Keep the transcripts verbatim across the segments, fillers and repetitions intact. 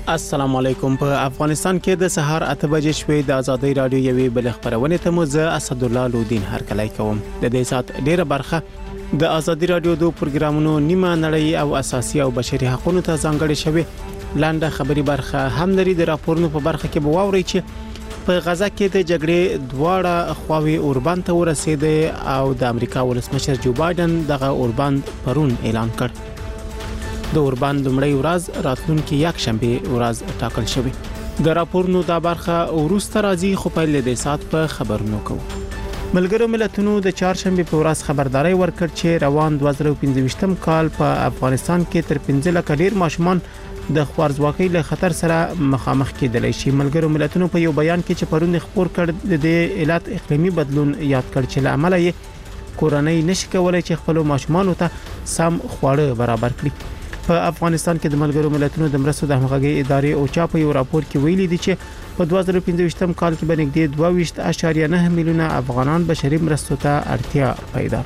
السلام علیکم. په افغانستان کې د سهار اته بجې شوې د ازادي رادیو یوې بل خبرونه ته مو زه اسد الله لودین هرکلی کوم. د دې سات ډیره برخه د ازادي رادیو د پروګرامونو نیمه نړۍ او اساسي او بشري حقوقو ته ځانګړې شوې. لاندې خبري برخه هم لري. د راپورونو په برخه کې به واوري چې په غزا کې د جګړې دواړه خواوې اوربند ته ورسېده او د امریکا ولسمشر جو بایدن دغه اوربند پرون اعلان کړ. د اوربند لومړی ورځ راتلونکي یک شنبه ورځ ټاکل شوې. د راپورونو دا برخه ورسته راځي خو په لید سات په خبرونو کوو. ملګرو ملتونو د چهارشنبه په ورځ خبرداري ورکړ چې روان دوه زره پنځه کال په افغانستان کې تر پنځه لک ډیر ماشومان د خوارځواکۍ له خطر سره مخامخ کېدلی شي. ملګرو ملتونو په یو بیان کې چې پرون خبر کړ د علت اقلیمي بدلون یاد کړ چې لامل یې کورنۍ نشي کولای چې خپل ماشومان ته سم خواړه برابر کړي. په افغانستان کې د ملګرو ملتونو د مرستو د همغږي ادارې او چا په یو راپور کې ویلي دي چې په دوه زره پنځه کال کې بنګدي دوه ویشت اعشاریه نه میلیونه افغانان بشري مرستو ته اړتیا پیدا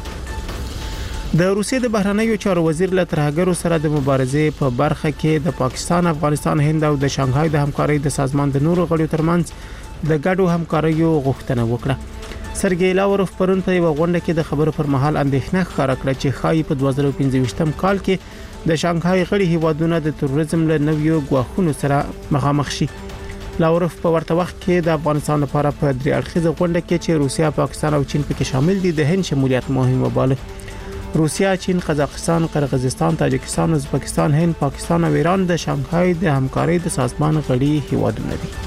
کړې. د روسیې د بهرنیو چارو وزیر له ترهګرو سره د مبارزې په برخه کې د پاکستان، افغانستان، هند او د شانګهای د همکارۍ د سازمان د نورو غړو ترمنځ د ګډو همکاریو غوښتنه وکړه. سرګی لاوروف پرون په یو غونډه کې د خبرو پر مهال اندېښنه ښکاره کړه چې خای په دوه زره پنځه کال کې د شانګهای غړي هیوادونو د تروریزم له نویو غواخونو سره مخامخ شي. لاوروف په ورته وخت کې د افغانستان لپاره په درې اړخیزه غونډه کې چې روسیا، پاکستان او چین پکې شامل دي د هند شمولیت مهم وباله. روسیا، چین، قزاقستان، قرغیزستان، تاجکستان، ازبکستان، هند، پاکستان او ایران د شانګهای د همکارۍ د سازمان غړي هیوادونه دي.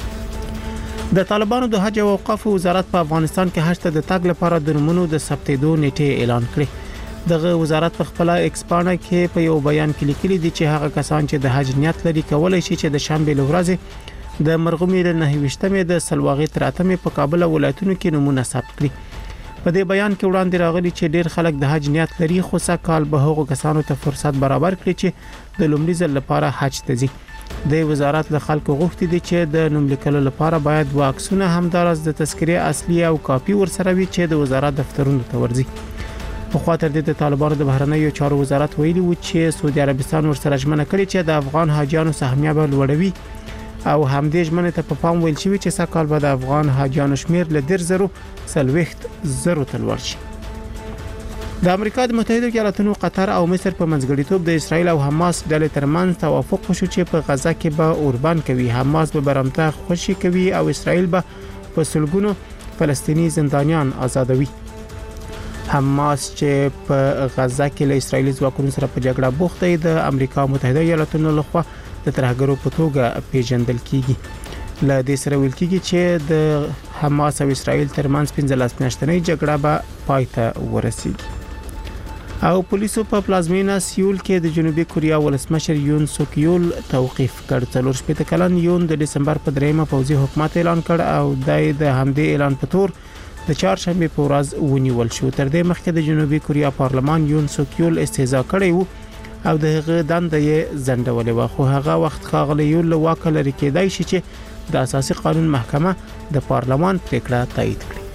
د طالبانو د حج او اوقاف وزارت په افغانستان کې حج ته د تګ لپاره د نمونو د ثبتېدو نیټه اعلان کړې. دغه وزارت په خپل ایکسپانه کې په یو بیان کې لیکلي دي چې هغه کسان چې د حج نیت لري کولای شي چې د شنبه لورځ د مرغومي له نهويشتمې د سلواغې تر اتمې په کابل ولایتونو کې نمونه ثبت کړي. په دې بیان کې وړاندې راغلي چې ډیر خلک د حج نیت لري خو سکهال به هغو کسانو ته فرصت برابر کړي چې د لومړي ځل لپاره حج ته ځي. د وزارت له خلکو غوښتي دي چې د نوم لیکلو لپاره باید واکسونه همدارس د تذکرې اصلي او کاپي ورسره وي چې د وزارت دفترونو ته ورځي. په خاطر د طالبانو د بهرنیو چارو وزارت ویلي و چې سعودي عربستان ورسره ژمنه کړې چې د افغان حاجیانو سهمیه به لوړوي او همدې ژمنه ته په پام ویل شوی چې سکهال به د افغان حاجیانو شمیر له ډیر زرو سلويخت زرو ته لوړ شي. د امریکا د متحده ایالاتونو، قطر او مصر په منځګړیتوب د اسرایل او حماس ډلې ترمنځ توافق وشو چې په غزا کې به اوربند کوي. حماس به برمته خوشي کوي او اسرایل به په سلګونو فلسطینی زندانیان آزادوي. حماس چې په غزا کې له اسرایلی ځواکونو سره په جګړه بوخت دی د امریکا متحده ایالاتونو لخوا د ترهګرو په توګه پیژندل کیږي. له دې سره ویل کیږي چې د حماس او اسرایل ترمنځ پنځلس میاشتنۍ جګړه به پای ته ورسیږي. او پولیسو په پلازمینه سیول کې د جنوبي کوریا ولسمشر یون سوک یول توقیف کړ. څلور شپږ کلن یون د دسمبر په دریمه پوځي حکومت اعلان کړ او د همدې اعلان په تور د چهارشنبه په ورځ ونیول شو. تر دې مخکې د جنوبي کوریا پارلمان یون سوک یول استهزاء کړی وو او د هغه دنده یې ځنډولې و خو هغه وخت خاغلی یول له واک لري کېدای شي چې د اساسي قانون محکمه د پارلمان پریکړه تایید کړي.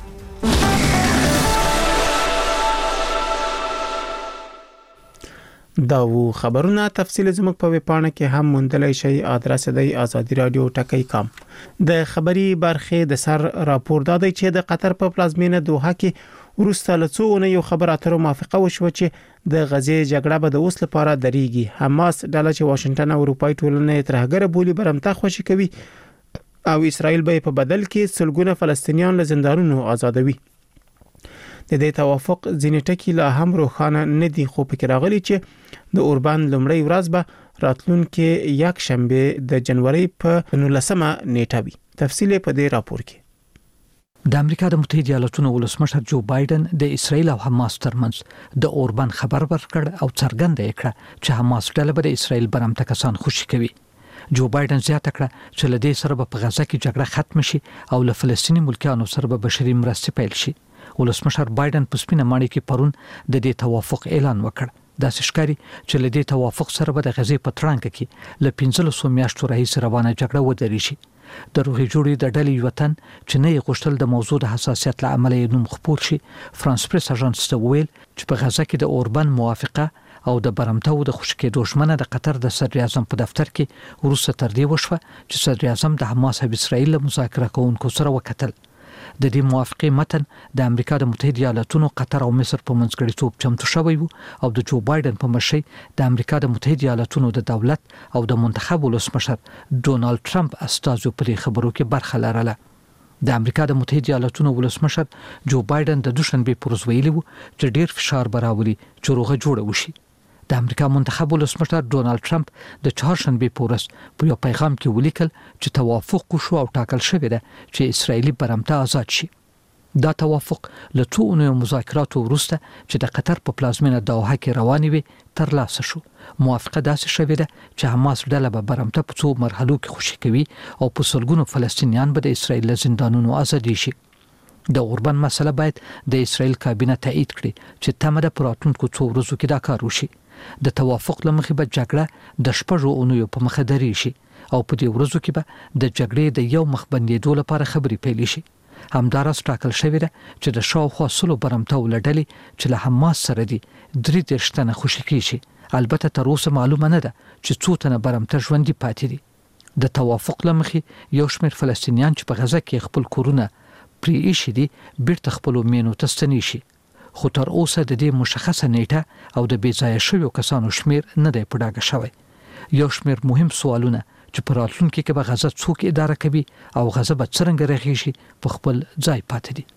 دا وو خبرونه. تفصیل زموږ په ویبپاڼه کې هم موندلای شئ. ادرس دی آزادی رادیو ټکی کام. د خبري برخه د سر راپور دادی چې د قطر په پلازمینه دوحه کې ورسته لڅونه یو خبر اترو موافقه وشو چې د غزې جګړه به د اوس لپاره دریږي. حماس ډله چې واشنگټن او اروپای ټولنې ترهګر بولی برمته خوشي کوي او اسرائیل به په بدل کې سلګونه فلسطینیان له زندانونو آزادوي. د دې توافق ځینې ټکي لا هم روښانه نه دي خو پکې راغلي چې د اوربند لومړی ورځ به راتلونکي یک شنبه د جنوري په نولسمه نیټه وي. تفصیل په دې راپور کې. د امریکا د متحده ایالاتونو ولسمشر جو بایدن د اسرایل او حماس ترمنځ د اوربند خبر ورکړ او څرګنده کړه چې حماس ډله به د اسرایل برمته کسان خوشي کوي. جو بایدن زیاته کړه چې له دې سره به په غزا کې جګړه ختم شي او له فلسطینی ملکیانو سره به بشري مرستې پیل شي. ولسمشر بایدن په سپینه ماڼۍ کې پرون د دې توافق اعلان وکړ. دا ښکاري چې له دې توافق سره به د غزې په ترانګ کې له پنځلسو میاشتو راهیسې روانه جګړه ودرېږي. د روغې جوړې د ډلې وطن چې نه یې غوښتل د موضوع د حساسیت له امله نوم خپور شي. فرانس پریس اژانس ته ویل چې په غزا کې د اوربند موافقه او د برمته او د خوشکېدو ژمنه د قطر د صدر اعظم په دفتر کې وروسته تر دې وشوه چې صدر اعظم د حماس او اسرائیل مذاکره کوونکو سره وکتل. د دې موافقه متن د امریکا د متحده ایالاتونو، قطر او مصر په منځګړیتوب چمتو شوی وو او د جو بایدن په مشرۍ د امریکا د متحده ایالاتونو د دولت او د منتخب ولسمشر ډونالد ټرمپ استازو په خبرو کې برخه لرله. د امریکا د متحده ایالاتونو ولسمشر جو بایدن د دوشنبه پر ورځ ویلي وو چې ډیر فشار براولي چې روغه جوړه وشي. د امریکا منتخب ولسمشر ډونالد ټرمپ د چهارشنبه په ورځ په یو پیغام کې ولیکل چې توافق وشو او ټاکل شوی دی چې اسرایلی برمته آزاد شي. دا توافق له څو اونیو مذاکراتو وروسته چې د قطر په پلازمینه دوحه کې روانې وي ترلاسه شو. موافقه داسې شوې ده چې حماس ډله به برمته په څو مرحلو کې خوشي کوي او په سلګونو فلسطینیان به د اسرایل له زندانونو آزادي شي. د اوربان مسله باید د اسرایل کابینه تایید کړي چې تمه ده پراتونکو څو ورځو کې دا کار وشي. د توافق لمخې به جګړه د شپږو اونیو په مخه درې شي او په دې ورځو کې به د جګړې د یو مخ بندېدو لپاره خبرې پیل شي. همدارس ټاکل شوی ده چې د شاوخوا سلو برمته ولډلې چې له حماس سره دي درې دېرش تنه خوشي کیږي. البته تر اوسه معلومه نه ده چې څو تنه برمته ژوندي پاتې دي. د توافق لمخې یو شمېر فلسطینیان چې په غزه کې خپل کورونه پرې ایښي دي بیرته خپلو مینو ته ستنې شي. خو تر اوسه د دې مشخصه نیټه او د بې ځایه شویو کسانو شمیر نه دی په ډاګه شوی. یو شمیر مهم سوالونه چې په راتلونکي کې به غزه څوک اداره کوي او غزه به څرنګه رغیږي په خپل ځای پاتې دي.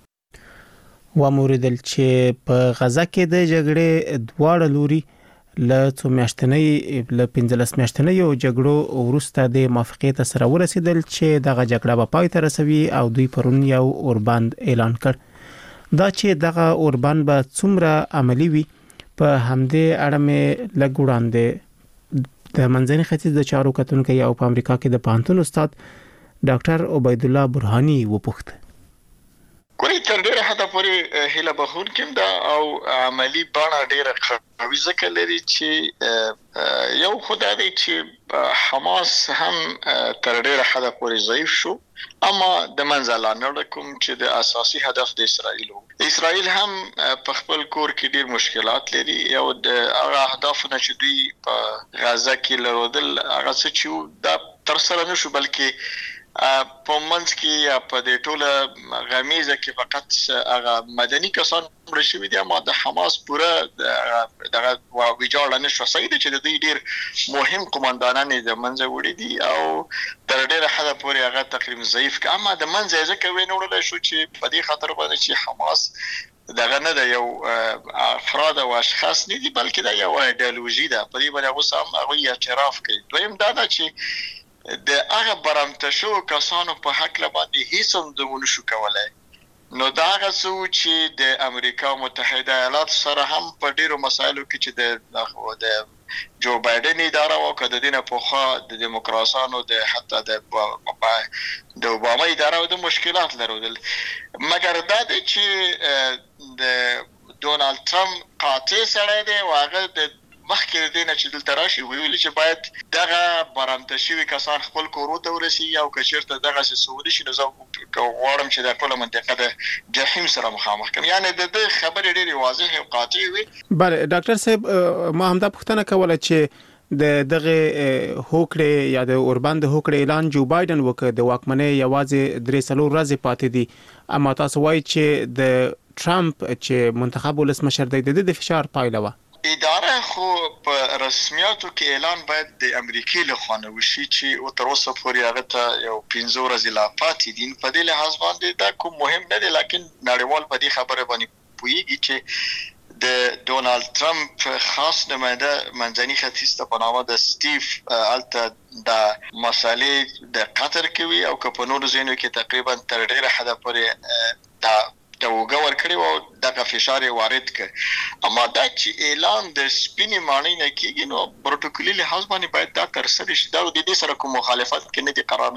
وموریدل چې په غزه کې د جګړې دواړه لوري له څو میاشتنۍ له پنځلس میاشتنۍ جګړو وروسته د موافقې ته سره ورسېدل چې دغه جګړه به پای ته رسوي او دوی پرون یو اوربند اعلان کړ. دا چې دغه اوربان به څومره عملی وي په همدې اړه مې لږ وړاندې د منځني ختیځ د چارو کتونکو او په امریکا کې د پوهنتون استاد ډاکټر عبید الله برهانی وپوښت. کوي تر ډیره حد پورې هله بهون کوم دا او عملی بڼه ډیره قوي ځکه لري چې یو خدای دی چې حماس هم تر ډیره حد پورې ضعیف شو، اما د منځله نه کوم چې د اساسي هدف د اسرائیل وو. اسرائیل هم په خپل کور کې ډیر مشکلات لري. یو د هغه اهدافونه چې دوی په غزه کې لرودل هغه څه چې دا تر سره نشو، بلکې په منځ کې یا په دې ټوله غمیزه کې فقط هغه مدني کسان مړ شوي دي، اما د حماس پوره دغه ویجاړه نشو صحیح ده چې د دوی ډیر مهم قوماندانان د منځه وړي دي او تر ډیره حد پورې هغه تقریبا ضعیف که، اما د منځه ځکه وینوړل شو چې په دې خاطر باندې چې حماس دغه نه د یو افراد او اشخاص نه دي بلکې د یو ایدئولوژي ده. په دې باندې اوس هم هغه اعتراف کوي. دویم دا ده چې د هغه برمته شو کسانو په حق باندې هیڅ هم د نشو کولای. نو دا هغه څه چې د امریکا متحده ایالات سره هم په ډیرو مسایلو کې چې د جو بایدن اداره او کده دینه پوخا د دیموکراسانو د حتی د د اوباما اداره او د مشکلات لرودل، مګر دا چې د ډونالد ټرمپ قاطع سره دی او هغه د مخکې دینه چې دلته راشي ویل چې باید دغه برمته شوي کسان خپل کورو ته ورسي او که چیرته دغه سعودي شي نو زه غواړم چې د ټوله منطقه د جحیم سره مخامخ کړم. یعنی د دې خبرې ډېرې واضح او قاطع وي. بله ډاکټر صاحب ما هم دا پوښتنه کوله چې د دغه هوکړې یا د اوربند هوکړې اعلان جو بایدن وکړ د واکمنۍ یوازې درې څلور ورځې پاتې دي، اما تاسو وایي چې د ټرمپ چې منتخب ولسمشر دی د دې فشار پایله وه. اداره خو په رسمیاتو کې اعلان باید د امریکای له خوا نه وشي چې او تر اوسه پورې هغه ته یو پنځه ورځې لا پاتې دي. په دې لحاظ باندې دا کوم مهم نه دی، لکن نړیوال په دې خبره باندې پوهیږي چې د ډونالد ټرمپ خاص نماینده منځني ختیځ ته په نامه د سټیف الته د مسالې د قطر کوي او که په نورو ځینو کې تقریبا تر ډیره حد پورې دا توګه ورکړي او دغه فشار وارد کړي. اما دا چې اعلان د سپینې معنی نه کیږي نو پروتوکولي لحاظ باندې باید دا تر سره شي. دا د دې سره کوم مخالفت کې نه دي قرار نه لري.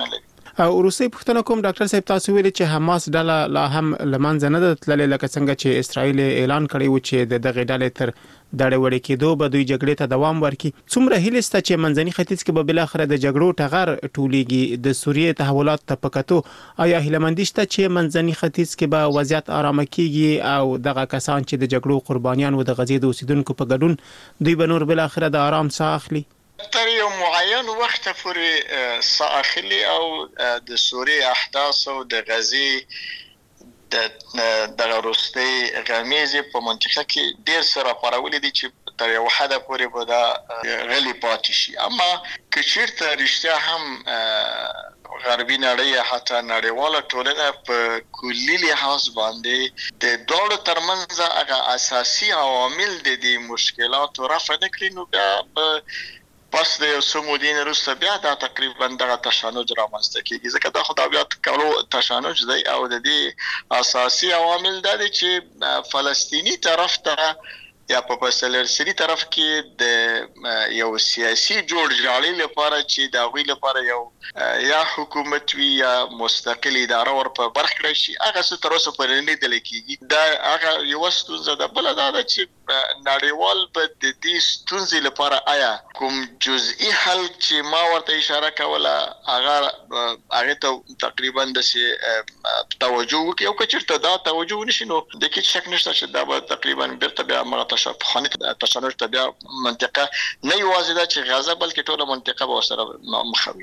او روسي پښتنه کوم ډاکټر صاحب تاسو ویلي چې حماس ډله لا هم لمانځه نه ده تللې لکه څنګه چې اسرائیل اعلان کړی و چې د دغه ډلې تر دړې وړې کېدو به دوی جګړې ته دوام ورکړي. څومره هیله سته چې منځني ختیځ کې به بل اخر د جګړو ټغر ټولېږي د سوریې تحولات ته پکاتو؟ آیا هیلمندي شته چې منځني ختیځ کې به وضعیت آرام کیږي او دغه کسان چې د جګړو قربانیان و د غزې د اوسیدونکو په ګډون دوی به نور بل اخر د آرام ساه اخلي؟ تر یو معین وخت پورې ساه اخلي او د سوریې احداث او د غزې د د روسي غمیزې په منطقه کې ډیر سره پرولې دي چې تر یو حد پورې به دا غلي پاتې شي. اما که چیرته رښتیا هم غربي نړۍ حتی نړیواله ټولنه په کلي لحاظ باندې د دوړو ترمنځ هغه اساسي عوامل د دې مشکلاتو رفع نه کړي نو بیا پس د یو څو مودې وروسته بیا دا تقریبا دغه تشنج رامنځته کیږي. ځکه دا خو دا بیا کولو تشنج دی او د دې اساسي عوامل دا دي چې فلسطینی طرف ته یا په فلسطینی طرف کې د یو سیاسي جوړجاړي لپاره چې دا غوي لپاره یو یا حکومت وی یا مستقل اداره ور په برخه کړی شي هغه څه تر اوسه پورې نه دي کېږي. دا هغه یو ستونزه ده. بل دا ده چې نړیوال په د دې ستونزې لپاره آیا کوم جزئی حل چې ما ورته اشاره کوله هغه هغه ته تقریبا د توجه وکړي او که چېرته دا توجه ونشي نو د هیڅ شک نشته چې دا به تقریبا بیرته بیا مغه تشابهانه تشنج ته بیا منطقه نه یوازې دا چې غزه بلکې ټوله منطقه به سره مخوي.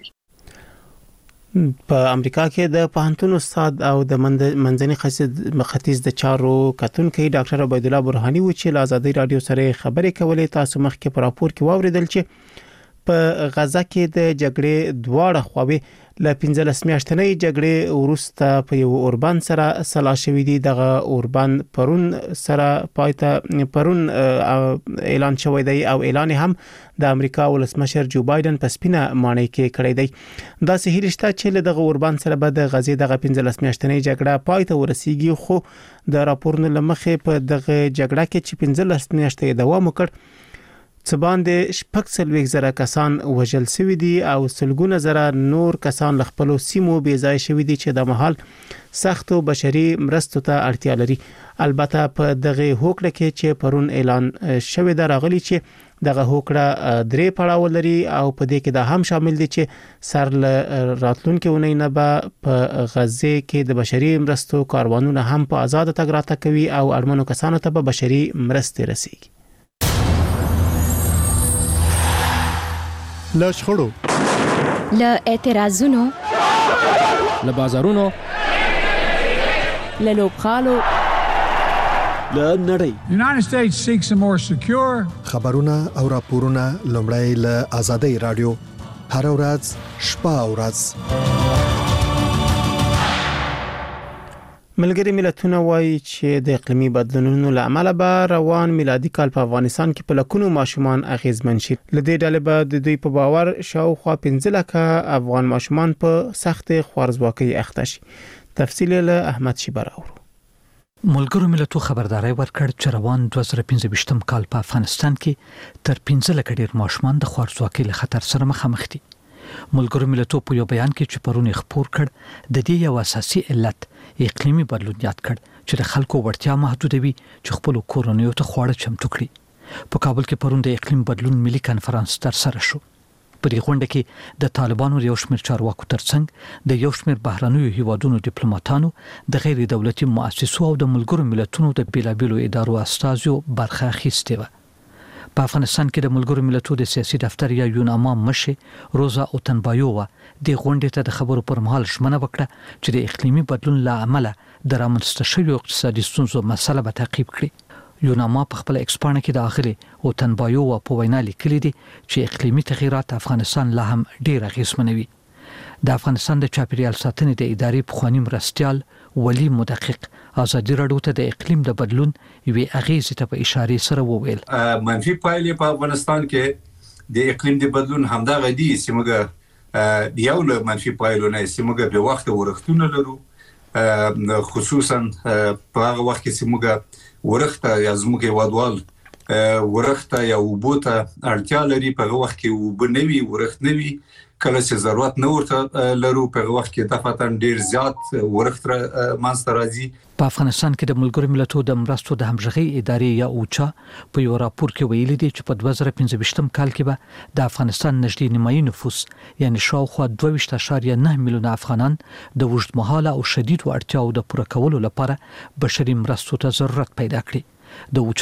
په امریکا کې د پوهنتون استاد او د منځني ختیځ د چارو کتونکي ډاکټر عبید الله برهانی و چې له آزادۍ رادیو سره خبرې کولې. تاسو مخکې په راپور کې واوریدل چې په غزه کې د جګړې دواړه خواوې له پنځلس میاشتنۍ جګړې وروسته په یو اوربان سره سلا شوې دي. دغه اوربان پرون سره پایته پرون اعلان شوی دی او اعلان هم د امریکا ولسمشر جو بایدن په سپینه مانۍ کې کړی دی. دا سه هیلشته چې له دغه اوربان سره به د غزې دغه پنځلس میاشتنۍ جګړه پایته ورسیږي خو د راپورونو لمخې په دغه جګړه کې چې پنځلس میاشتې دوام وکړ څه باندې شپږ څلوېښت زره کسان وژل شوي دي او سلګونه زره نور کسان له خپلو سیمو بې ځای شوي دي چې د مهال سختو بشري مرستو ته اړتیا لري. البته په دغه هوکړه کې چې پرون اعلان شوی دا راغلی چې دغه هوکړه درې پړاو لري او په دې کې دا هم شامل دي چې سر له راتلونکو اونۍ نه به په غزې کې د بشري مرستو کاروانونه هم په آزاد تګ راتګ کوي او اړمنو کسانو ته به بشري مرستې رسیږي. له شخړو له اعتراضونو له بازارونو له لوبغالو له نړۍ The United States seeks a more secure خبرونه او راپورونه لومړی له آزادۍ رادیو هر ورځ شپه او ورځ. ملګری ملتونه وایي چې د اقلیمي بدلونونو له امله به روان میلادي کال په افغانستان کې په لکونو ماشومان اغیزمن شي. لدې ډلې به د دوی په باور شاوخوا پنځه لکه افغان ماشومان په سخت خوارځواکۍ اخته شي. تفصیل له احمد شیبر اورو. ملګرو ملتونو خبرداري ورکړ چې روان دوه زره پنځه کال په افغانستان کې تر پنځه لکه ډیر ماشومان د خوارځواکۍ له خطر سره مخامخ دي. ملګرو ملتونو په یو بیان کې چې پرونی خبر کړ د دې یو اساسي علت اقلیمي بدلون یاد کړ چې د خلکو وړتیا محدودوي چې خپل کورونیو ته خواړه چمتو کړي. په کابل کې پرون د اقلیم بدلون ملي کانفرنس ترسره شو. په دې غونډه کې د طالبانو یو شمېر چارواکو ترڅنګ د یو شمېر بهرنیو هیوادونو ډیپلوماټانو د غیر دولتي مؤسسو او د ملګرو ملتونو د بیلابیلو ادارو استازو برخه اخیستې و. په افغانستان کې د ملګرو ملتونو د سیاسي دفتر یا یوناما مشر روزا اوتنبایووا د غونډې ته د خبرو پر مهال ژمنه وکړه چې د اقلیمي بدلون له امله د رامنځته شویو اقتصادي ستونزو مسله به تعقیب کړي. یوناما په خپل ایکسپانه کې د اغلي اوتنبایووا په وینا لیکلي دي چې اقلیمي تغیرات افغانستان لا هم ډیر اغیزمنوي. د افغانستان د چاپیریال ساتنې د ادارې پخوانی مرستیال ولی مدقق آزادی راډیو ته د اقلیم د بدلون وی اغیزه ته په اشاره سره وویل. منفي پایلې په افغانستان کې د اقلیم د بدلون همدا غدي سیمه یو له منفي پایلونه سیمه په وخت ورختونه لرو خصوصا په هغه وخت کې سیمه ورخته یا زموږه وادوال ورخته یا وبوته اړتیا لري په هغه وخت کې وبنوي ورخت نوي کله چې ضرورت نه ورته لرو په وخت کې دفتن ډیر زیات ورښت مانستر راځي. په افغانستان کې د ملګرو ملتونو د مرستو د همغږي ادارې یا اوچا په یو راپور کې ویلي دی چې په دوه زره پنځه ویشتم کال کې به د افغانستان نږدې نیمایي نفوس یعنی شاوخوا دوه ویشت اعشاریه نه میلیونه افغانان د اوږدمهاله او شدید اړتیاو د پوره کولو لپاره بشري مرستو ته ضرورت پیدا کړي. د